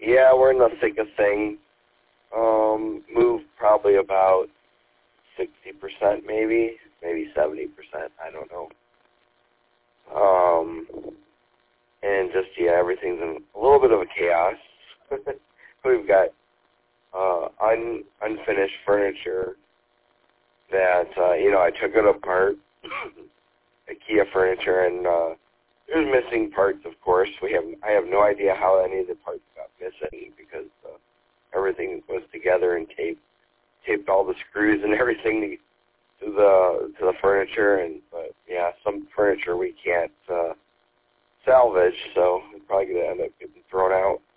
Yeah, we're in the thick of things. Moved probably about 60%, maybe 70%. I don't know. And just everything's in a little bit of a chaos. We've got unfinished furniture that I took it apart, IKEA furniture, and there's missing parts. Of course, I have no idea how any of the parts got missing because everything was together and taped all the screws and everything to the furniture. But some furniture we can't salvage, so we're probably gonna end up getting thrown out.